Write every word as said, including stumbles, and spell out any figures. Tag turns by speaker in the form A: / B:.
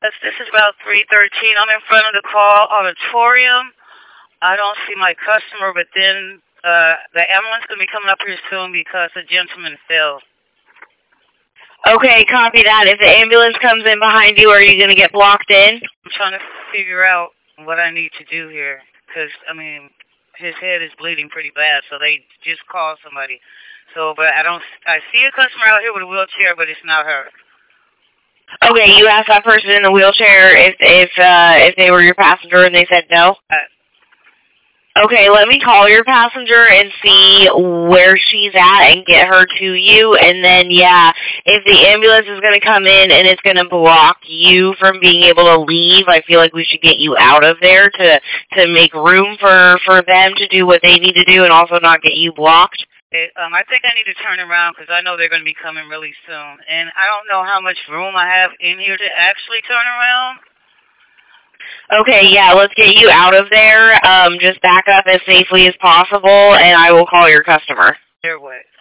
A: Yes, this is about three thirteen. I'm in front of the call auditorium. I don't see my customer, but then uh, the ambulance going to be coming up here soon because the gentleman fell.
B: Okay, copy that. If the ambulance comes in behind you, are you going to get blocked in?
A: I'm trying to figure out what I need to do here because, I mean, his head is bleeding pretty bad, so they just called somebody. So, but I don't, I see a customer out here with a wheelchair, but it's not her.
B: Okay, you asked that person in the wheelchair if if uh, if they were your passenger, and they said no?
A: Uh,
B: Okay, let me call your passenger and see where she's at and get her to you. And then, yeah, if the ambulance is going to come in and it's going to block you from being able to leave, I feel like we should get you out of there to, to make room for, for them to do what they need to do and also not get you blocked.
A: It, um, I think I need to turn around because I know they're going to be coming really soon. And I don't know how much room I have in here to actually turn around.
B: Okay, yeah, let's get you out of there. Um, just back up as safely as possible, and I will call your customer.
A: There what?